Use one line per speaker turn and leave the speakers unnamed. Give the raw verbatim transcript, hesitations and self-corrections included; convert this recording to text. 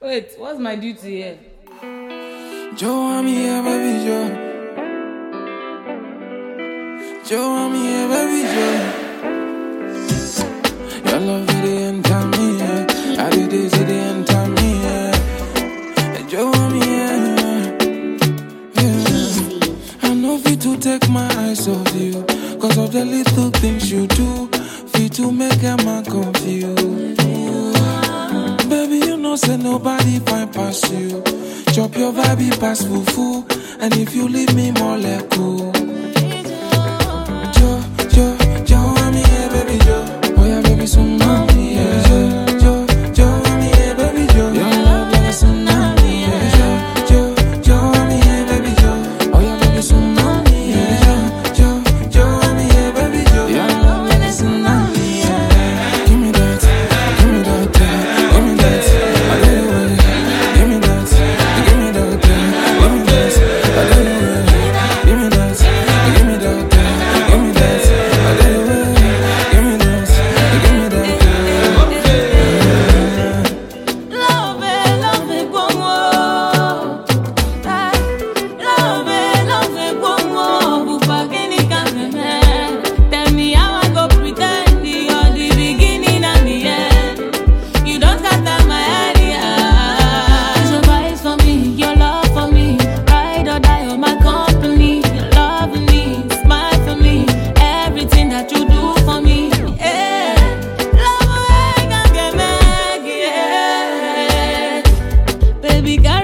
Wait, what's my duty here?
Joe, I'm here, baby Joe. Joe, I'm here, baby Joe. Your love it enter me, yeah. I did this, it enter me, yeah. Joe, I'm here, yeah. I know fit to take my eyes off you, cause of the little things you do. Fit to make a man confused. Baby, you know, say nobody find past you. Chop your vibe, pass fufu. And if you leave me more like cool. Joe, Joe, Joe, I'm here, baby Joe. Oh yeah, baby, so mommy, yeah. Joe, Joe, Joe, I'm here, baby Joe. Your love like a tsunami, yeah. Joe, Joe, Joe, I'm here, baby Joe. Oh yeah, baby, so mommy, yeah. Joe, Joe, Joe, I'm here, baby Joe. Your love like a tsunami, yeah. Give me that, give me that, give me that. I got it away. Give me that, give me that, give me that. I got it away. Give me that, give me that, give me that. I got it away. Give me that, give me that.
Love it, love it, one more. Love it, love it, one more. Bupagini can't man. Tell me how I go pretend you're the beginning and the end. You don't scatter my idea. It's a vibe for me, your love for me. Ride or die on my company. Your love me, smile for me. Everything that you do for me. Yeah. Love I can get back, yeah. Baby,